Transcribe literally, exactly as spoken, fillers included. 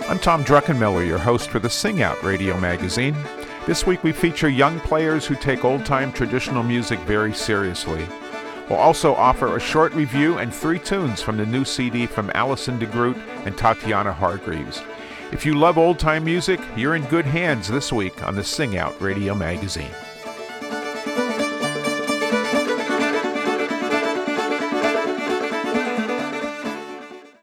I'm Tom Druckenmiller, your host for the Sing Out Radio magazine. This week we feature young players who take old-time traditional music very seriously. We'll also offer a short review and three tunes from the new C D from Alison DeGroot and Tatiana Hargreaves. If you love old-time music, you're in good hands this week on the Sing Out Radio magazine.